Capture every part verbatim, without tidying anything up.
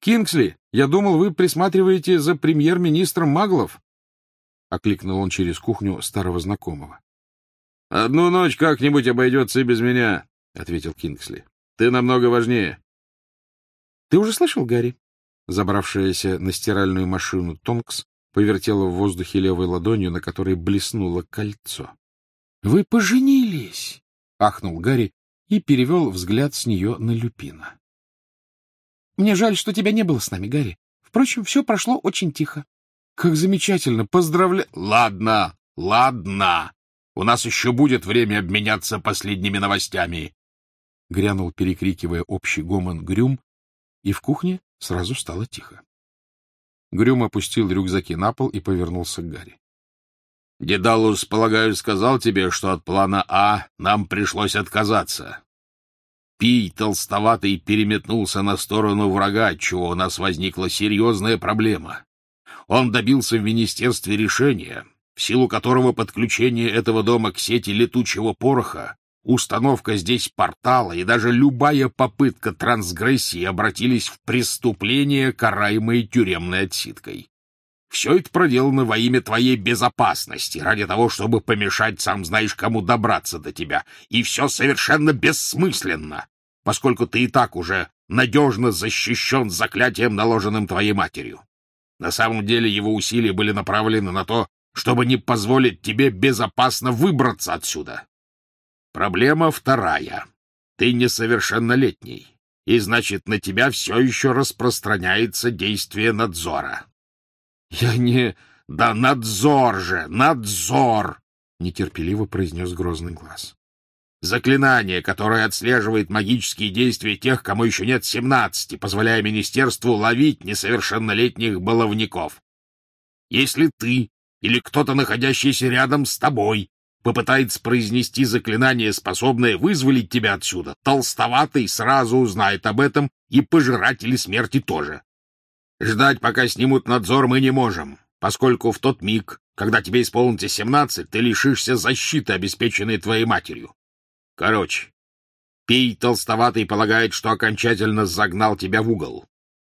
Кингсли, я думал, вы присматриваете за премьер-министром маглов. — окликнул он через кухню старого знакомого. — Одну ночь как-нибудь обойдется и без меня, — ответил Кингсли. — Ты намного важнее. — Ты уже слышал, Гарри? Забравшаяся на стиральную машину Тонкс повертела в воздухе левой ладонью, на которой блеснуло кольцо. — Вы поженились! — ахнул Гарри и перевел взгляд с нее на Люпина. — Мне жаль, что тебя не было с нами, Гарри. Впрочем, все прошло очень тихо. — Как замечательно! Поздравляю! — Ладно, ладно. У нас еще будет время обменяться последними новостями. Грянул, перекрикивая общий гомон, Грюм, и в кухне сразу стало тихо. Грюм опустил рюкзаки на пол и повернулся к Гарри. — Дедалус, полагаю, сказал тебе, что от плана А нам пришлось отказаться. Пий толстоватый переметнулся на сторону врага, отчего у нас возникла серьезная проблема. Он добился в министерстве решения, в силу которого подключение этого дома к сети летучего пороха, установка здесь портала и даже любая попытка трансгрессии обратились в преступление, караемое тюремной отсидкой. Все это проделано во имя твоей безопасности, ради того, чтобы помешать сам знаешь кому добраться до тебя. И все совершенно бессмысленно, поскольку ты и так уже надежно защищен заклятием, наложенным твоей матерью. На самом деле его усилия были направлены на то, чтобы не позволить тебе безопасно выбраться отсюда. Проблема вторая. Ты несовершеннолетний, и значит, на тебя все еще распространяется действие надзора. — Я не... — Да надзор же! Надзор! — нетерпеливо произнес грозный глаз. — Заклинание, которое отслеживает магические действия тех, кому еще нет семнадцати, позволяя министерству ловить несовершеннолетних баловников. Если ты или кто-то, находящийся рядом с тобой, попытается произнести заклинание, способное вызволить тебя отсюда, толстоватый сразу узнает об этом, и пожиратели смерти тоже. Ждать, пока снимут надзор, мы не можем, поскольку в тот миг, когда тебе исполнится семнадцать, ты лишишься защиты, обеспеченной твоей матерью. Короче, Пий толстоватый полагает, что окончательно загнал тебя в угол.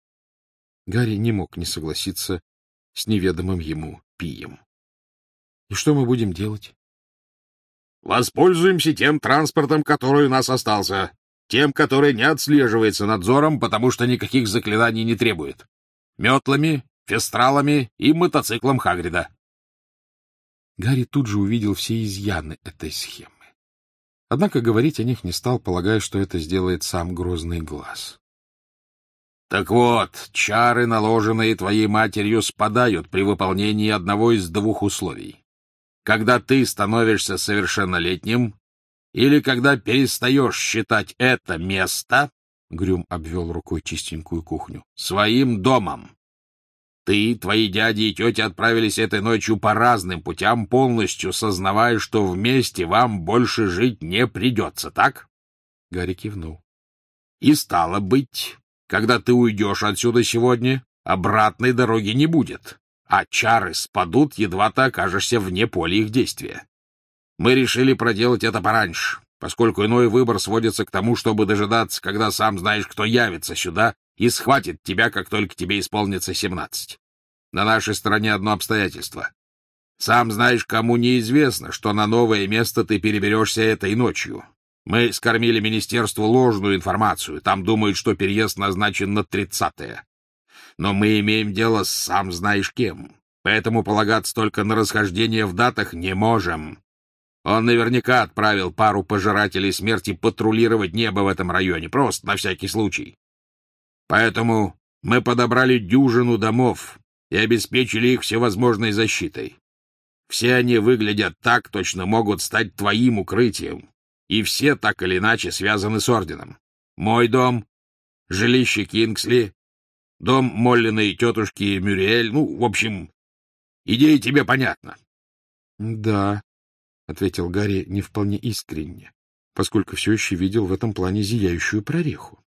Гарри не мог не согласиться с неведомым ему Пием. — И что мы будем делать? — Воспользуемся тем транспортом, который у нас остался, тем, который не отслеживается надзором, потому что никаких заклинаний не требует. Метлами, фестралами и мотоциклом Хагрида. Гарри тут же увидел все изъяны этой схемы. Однако говорить о них не стал, полагая, что это сделает сам грозный глаз. — Так вот, чары, наложенные твоей матерью, спадают при выполнении одного из двух условий. Когда ты становишься совершеннолетним или когда перестаешь считать это место, — Грюм обвел рукой чистенькую кухню, — своим домом. Ты, твои дяди и тети отправились этой ночью по разным путям, полностью сознавая, что вместе вам больше жить не придется, так? Гарри кивнул. — И стало быть, когда ты уйдешь отсюда сегодня, обратной дороги не будет, а чары спадут, едва ты окажешься вне поля их действия. Мы решили проделать это пораньше, поскольку иной выбор сводится к тому, чтобы дожидаться, когда сам знаешь, кто явится сюда и схватит тебя, как только тебе исполнится семнадцать. На нашей стороне одно обстоятельство. Сам знаешь, кому неизвестно, что на новое место ты переберешься этой ночью. Мы скормили министерству ложную информацию, там думают, что переезд назначен на тридцатое. Но мы имеем дело с сам знаешь кем, поэтому полагаться только на расхождение в датах не можем. Он наверняка отправил пару пожирателей смерти патрулировать небо в этом районе, просто на всякий случай. Поэтому мы подобрали дюжину домов и обеспечили их всевозможной защитой. Все они выглядят так, точно могут стать твоим укрытием, и все так или иначе связаны с Орденом. Мой дом, жилище Кингсли, дом Моллиной тетушки Мюриэль, ну, в общем, идея тебе понятна. — Да, — ответил Гарри не вполне искренне, поскольку все еще видел в этом плане зияющую прореху.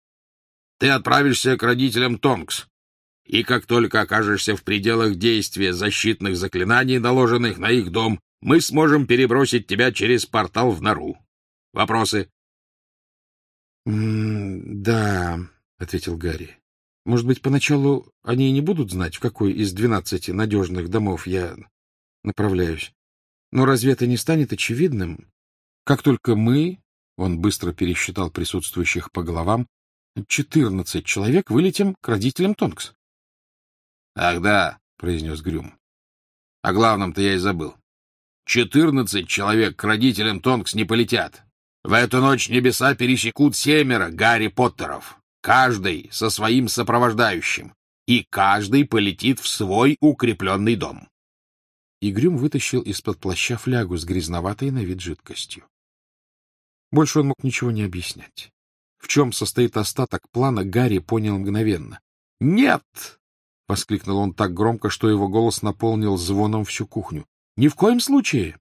— Ты отправишься к родителям Тонкс, и как только окажешься в пределах действия защитных заклинаний, наложенных на их дом, мы сможем перебросить тебя через портал в нору. Вопросы? — Да, — ответил Гарри. Может быть, поначалу они и не будут знать, в какой из двенадцати надежных домов я направляюсь. Но разве это не станет очевидным? Как только мы, он быстро пересчитал присутствующих по головам, четырнадцать человек вылетим к родителям Тонкс. — Ах да, — произнес Грюм. — О главном-то я и забыл. Четырнадцать человек к родителям Тонкс не полетят. В эту ночь небеса пересекут семеро Гарри Поттеров, каждый со своим сопровождающим, и каждый полетит в свой укрепленный дом. И Грюм вытащил из-под плаща флягу с грязноватой на вид жидкостью. Больше он мог ничего не объяснять. В чем состоит остаток плана, Гарри понял мгновенно. «Нет!» — воскликнул он так громко, что его голос наполнил звоном всю кухню. «Ни в коем случае!»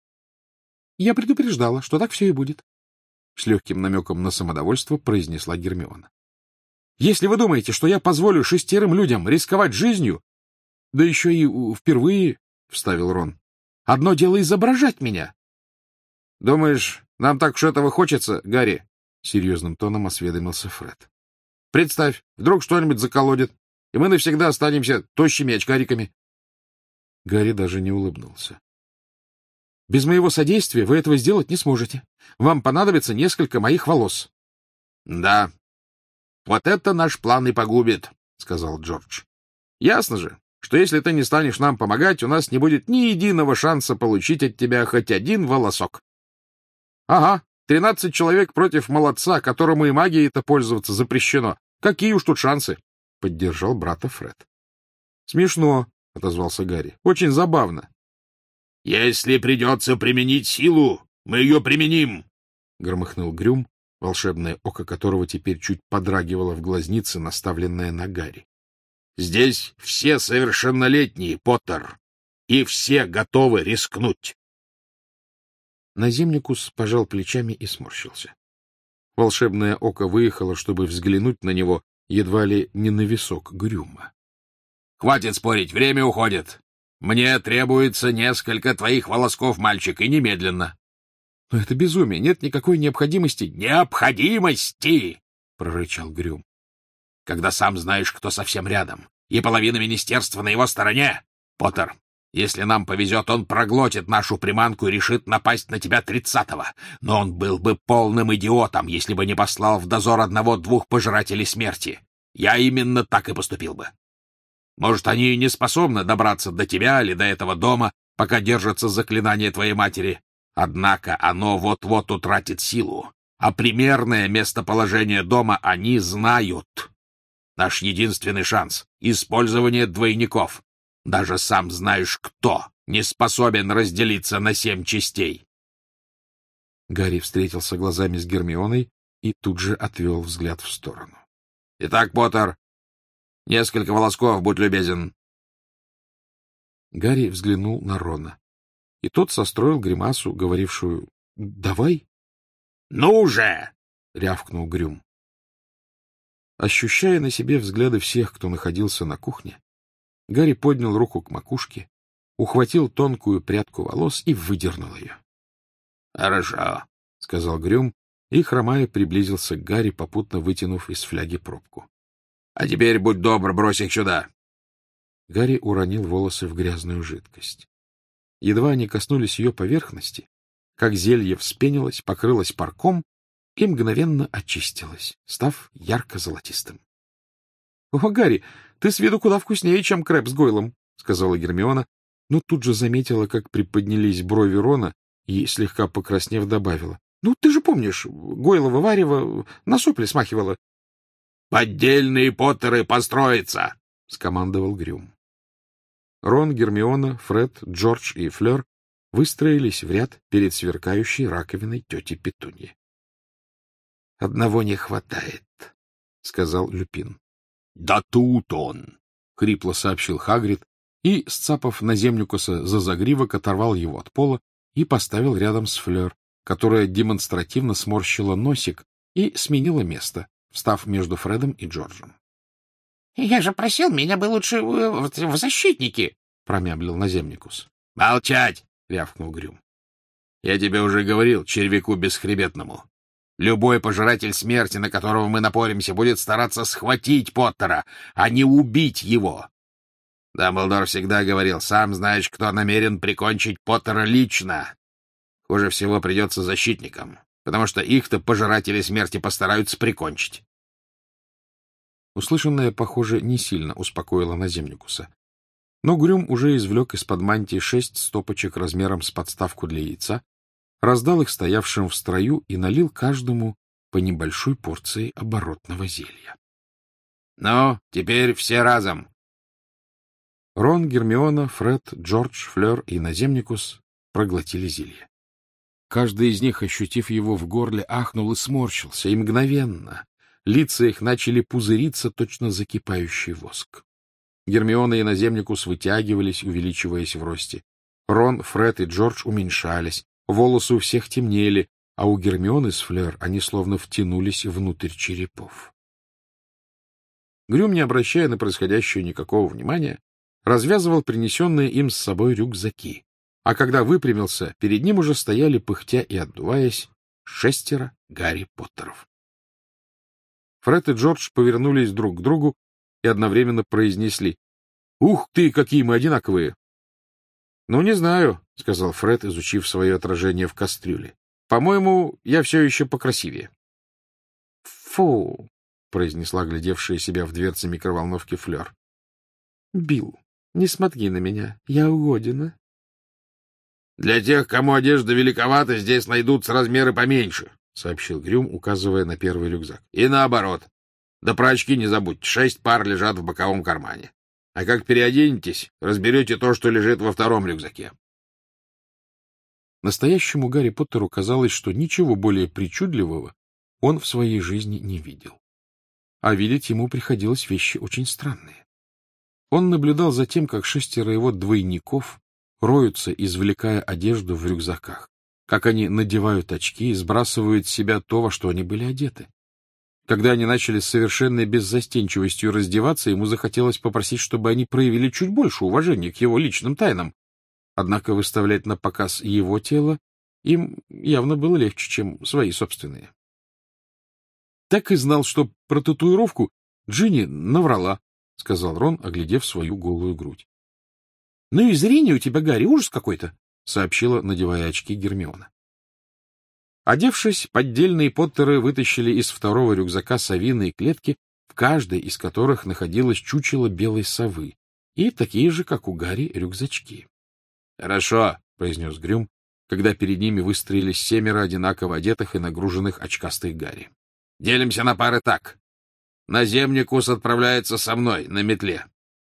«Я предупреждала, что так все и будет», — с легким намеком на самодовольство произнесла Гермиона. «Если вы думаете, что я позволю шестерым людям рисковать жизнью, да еще и впервые, — вставил Рон, — одно дело изображать меня». «Думаешь, нам так уж этого хочется, Гарри?» — серьезным тоном осведомился Фред. «Представь, вдруг что-нибудь заколодит, и мы навсегда останемся тощими очкариками». Гарри даже не улыбнулся. «Без моего содействия вы этого сделать не сможете. Вам понадобится несколько моих волос». — Да, вот это наш план и погубит, — сказал Джордж. — Ясно же, что если ты не станешь нам помогать, у нас не будет ни единого шанса получить от тебя хоть один волосок. — Ага, тринадцать человек против молодца, которому и магией-то пользоваться запрещено. Какие уж тут шансы? — поддержал брата Фред. — Смешно, — отозвался Гарри. — Очень забавно. — Если придется применить силу, мы ее применим, — громыхнул Грюм, волшебное око которого теперь чуть подрагивало в глазнице, наставленное на Гарри. — Здесь все совершеннолетние, Поттер, и все готовы рискнуть. Наземникус пожал плечами и сморщился. Волшебное око выехало, чтобы взглянуть на него едва ли не на висок Грюма. — Хватит спорить, время уходит. Мне требуется несколько твоих волосков, мальчик, и немедленно. — Но это безумие, нет никакой необходимости. — Необходимости! — прорычал Грюм. — Когда сам знаешь, кто совсем рядом, и половина министерства на его стороне. Поттер, если нам повезет, он проглотит нашу приманку и решит напасть на тебя тридцатого. Но он был бы полным идиотом, если бы не послал в дозор одного-двух пожирателей смерти. Я именно так и поступил бы. Может, они и не способны добраться до тебя или до этого дома, пока держатся заклинания твоей матери. Однако оно вот-вот утратит силу, а примерное местоположение дома они знают. Наш единственный шанс — использование двойников. Даже сам знаешь, кто не способен разделиться на семь частей. Гарри встретился глазами с Гермионой и тут же отвел взгляд в сторону. — Итак, Поттер, несколько волосков, будь любезен. Гарри взглянул на Рона, и тот состроил гримасу, говорившую «давай». — Ну же! — рявкнул Грюм. Ощущая на себе взгляды всех, кто находился на кухне, Гарри поднял руку к макушке, ухватил тонкую прядку волос и выдернул ее. — Хорошо, — сказал Грюм, и, хромая, приблизился к Гарри, попутно вытянув из фляги пробку. — А теперь, будь добр, брось их сюда. Гарри уронил волосы в грязную жидкость. Едва они коснулись ее поверхности, как зелье вспенилось, покрылось парком и мгновенно очистилось, став ярко-золотистым. — О, Гарри, ты с виду куда вкуснее, чем крэб с Гойлом, — сказала Гермиона, но тут же заметила, как приподнялись брови Рона и, слегка покраснев, добавила. — Ну, ты же помнишь, Гойлово варево на сопли смахивало. — Поддельные Поттеры построятся! — скомандовал Грюм. Рон, Гермиона, Фред, Джордж и Флёр выстроились в ряд перед сверкающей раковиной тети Петуньи. — Одного не хватает, — сказал Люпин. — Да тут он! — хрипло сообщил Хагрид и, сцапав наземникуса за загривок, оторвал его от пола и поставил рядом с Флёр, которая демонстративно сморщила носик и сменила место, встав между Фредом и Джорджем. — Я же просил, меня бы лучше в, в защитники, — промямлил наземникус. — Молчать! — рявкнул Грюм. — Я тебе уже говорил, червяку бесхребетному. Любой пожиратель смерти, на которого мы напоримся, будет стараться схватить Поттера, а не убить его. Дамблдор всегда говорил: сам знаешь, кто намерен прикончить Поттера лично. Хуже всего придется защитникам, потому что их-то пожиратели смерти постараются прикончить. Услышанное, похоже, не сильно успокоило Наземникуса. Но Грюм уже извлек из-под мантии шесть стопочек размером с подставку для яйца, раздал их стоявшим в строю и налил каждому по небольшой порции оборотного зелья. — Ну, теперь все разом. Рон, Гермиона, Фред, Джордж, Флёр и Наземникус проглотили зелье. Каждый из них, ощутив его в горле, ахнул и сморщился, и мгновенно лица их начали пузыриться, точно закипающий воск. Гермиона и Наземникус вытягивались, увеличиваясь в росте. Рон, Фред и Джордж уменьшались, волосы у всех темнели, а у Гермионы с Флёр они словно втянулись внутрь черепов. Грюм, не обращая на происходящее никакого внимания, развязывал принесенные им с собой рюкзаки, а когда выпрямился, перед ним уже стояли, пыхтя и отдуваясь, шестеро Гарри Поттеров. Фред и Джордж повернулись друг к другу и одновременно произнесли: «Ух ты, какие мы одинаковые!» «Ну, не знаю», — сказал Фред, изучив свое отражение в кастрюле. «По-моему, я все еще покрасивее». «Фу», — произнесла глядевшая себя в дверцы микроволновки Флёр. «Билл, не смотри на меня, я угодина». «Для тех, кому одежда великовата, здесь найдутся размеры поменьше», — сообщил Грюм, указывая на первый рюкзак. — И наоборот. Да про очки не забудьте, шесть пар лежат в боковом кармане. А как переоденетесь, разберете то, что лежит во втором рюкзаке. Настоящему Гарри Поттеру казалось, что ничего более причудливого он в своей жизни не видел. А видеть ему приходилось вещи очень странные. Он наблюдал за тем, как шестеро его двойников роются, извлекая одежду в рюкзаках, как они надевают очки и сбрасывают с себя то, во что они были одеты. Когда они начали с совершенной беззастенчивостью раздеваться, ему захотелось попросить, чтобы они проявили чуть больше уважения к его личным тайнам. Однако выставлять на показ его тело им явно было легче, чем свои собственные. Так и знал, что про татуировку Джинни наврала, — сказал Рон, оглядев свою голую грудь. — Ну и зрение у тебя, Гарри, ужас какой-то, — сообщила, надевая очки, Гермиона. Одевшись, поддельные Поттеры вытащили из второго рюкзака совиные клетки, в каждой из которых находилось чучело белой совы, и такие же, как у Гарри, рюкзачки. — Хорошо, — произнес Грюм, когда перед ними выстроились семеро одинаково одетых и нагруженных очкастых Гарри. — Делимся на пары так. Наземникус отправляется со мной на метле.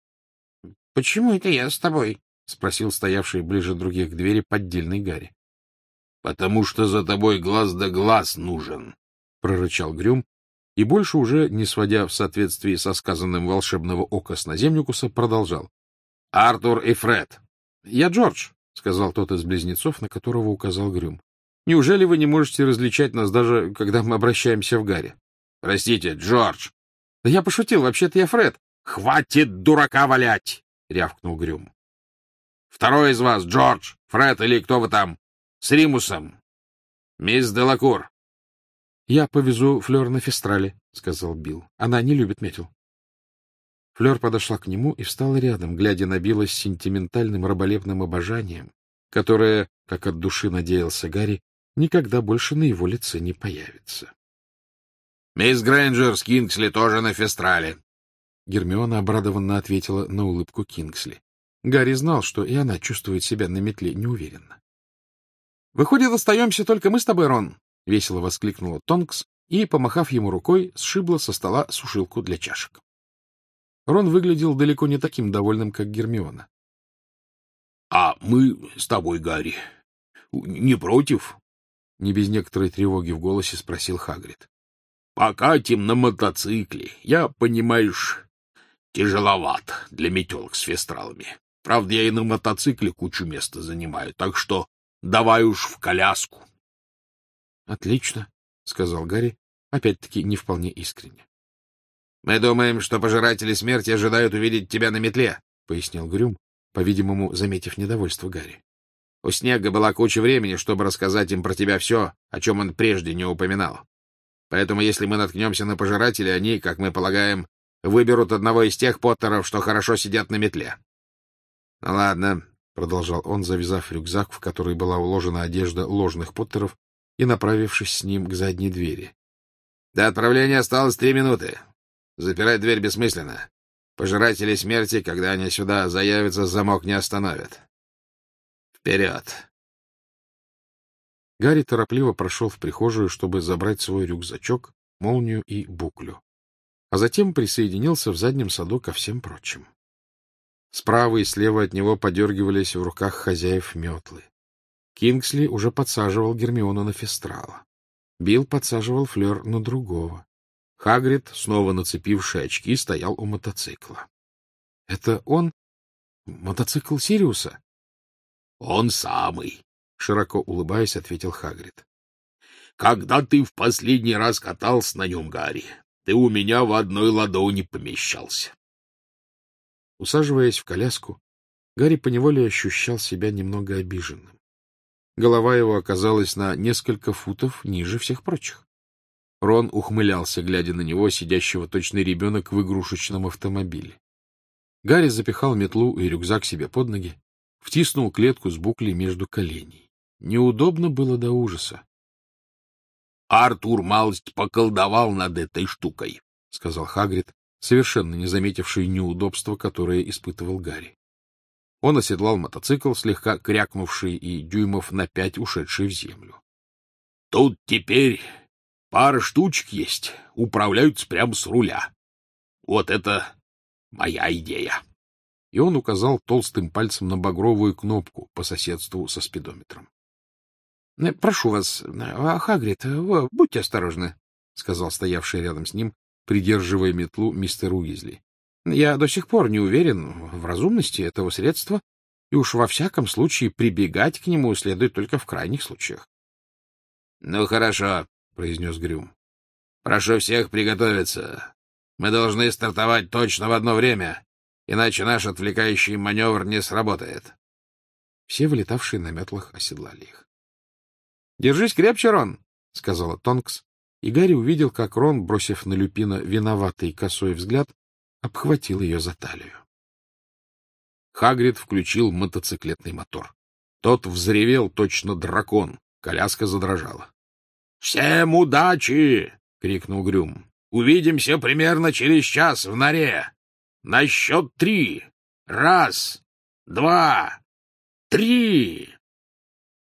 — Почему это я с тобой? — спросил стоявший ближе других к двери поддельный Гарри. — Потому что за тобой глаз да глаз нужен, — прорычал Грюм, и больше уже, не сводя в соответствии со сказанным волшебного ока с Наземникуса, продолжал. — Артур и Фред. — Я Джордж, — сказал тот из близнецов, на которого указал Грюм. — Неужели вы не можете различать нас, даже когда мы обращаемся в Гарри? — Простите, Джордж. — Да я пошутил, вообще-то я Фред. — Хватит дурака валять! — рявкнул Грюм. — Второй из вас, Джордж, Фред или кто вы там, с Римусом. Мисс Делакур. — Я повезу Флёр на Фестрале, — сказал Билл. — Она не любит метел. Флёр подошла к нему и встала рядом, глядя на Билла с сентиментальным раболепным обожанием, которое, как от души надеялся Гарри, никогда больше на его лице не появится. — Мисс Грейнджер с Кингсли тоже на Фестрале. Гермиона обрадованно ответила на улыбку Кингсли. Гарри знал, что и она чувствует себя на метле неуверенно. — Выходит, остаемся только мы с тобой, Рон! — весело воскликнула Тонкс и, помахав ему рукой, сшибла со стола сушилку для чашек. Рон выглядел далеко не таким довольным, как Гермиона. — А мы с тобой, Гарри, не против? — не без некоторой тревоги в голосе спросил Хагрид. — Покатим на мотоцикле. Я, понимаешь, тяжеловат для метелок с фестралами. Правда, я и на мотоцикле кучу места занимаю, так что давай уж в коляску. — Отлично, — сказал Гарри, опять-таки не вполне искренне. — Мы думаем, что пожиратели смерти ожидают увидеть тебя на метле, — пояснил Грюм, по-видимому, заметив недовольство Гарри. — У Снега была куча времени, чтобы рассказать им про тебя все, о чем он прежде не упоминал. Поэтому, если мы наткнемся на пожирателей, они, как мы полагаем, выберут одного из тех Поттеров, что хорошо сидят на метле. — Ну ладно, — продолжал он, завязав рюкзак, в который была уложена одежда ложных Поттеров, и направившись с ним к задней двери. — До отправления осталось три минуты. Запирать дверь бессмысленно. Пожиратели смерти, когда они сюда заявятся, замок не остановят. Вперед! Гарри торопливо прошел в прихожую, чтобы забрать свой рюкзачок, молнию и буклю, а затем присоединился в заднем саду ко всем прочим. Справа и слева от него подергивались в руках хозяев метлы. Кингсли уже подсаживал Гермиону на Фестрала. Билл подсаживал Флёр на другого. Хагрид, снова нацепивший очки, стоял у мотоцикла. — Это он? Мотоцикл Сириуса? — Он самый, — широко улыбаясь, ответил Хагрид. — Когда ты в последний раз катался на нем, Гарри, ты у меня в одной ладони помещался. Усаживаясь в коляску, Гарри поневоле ощущал себя немного обиженным. Голова его оказалась на несколько футов ниже всех прочих. Рон ухмылялся, глядя на него, сидящего точно ребенок в игрушечном автомобиле. Гарри запихал метлу и рюкзак себе под ноги, втиснул клетку с буклей между коленей. Неудобно было до ужаса. — Артур малость поколдовал над этой штукой, — сказал Хагрид, совершенно не заметивший неудобства, которое испытывал Гарри. Он оседлал мотоцикл, слегка крякнувший и дюймов на пять ушедший в землю. — Тут теперь пара штучек есть, управляются прямо с руля. Вот это моя идея. И он указал толстым пальцем на багровую кнопку по соседству со спидометром. — Прошу вас, Хагрид, будьте осторожны, — сказал стоявший рядом с ним, придерживая метлу, мистер Уизли. — Я до сих пор не уверен в разумности этого средства, и уж во всяком случае прибегать к нему следует только в крайних случаях. — Ну, хорошо, — произнес Грюм. — Прошу всех приготовиться. Мы должны стартовать точно в одно время, иначе наш отвлекающий маневр не сработает. Все вылетавшие на метлах оседлали их. — Держись крепче, Рон, — сказала Тонкс, и Гарри увидел, как Рон, бросив на Люпина виноватый косой взгляд, обхватил ее за талию. Хагрид включил мотоциклетный мотор. Тот взревел точно дракон, коляска задрожала. — Всем удачи! — крикнул Грюм. — Увидимся примерно через час в норе. На счет три. Раз, два, три!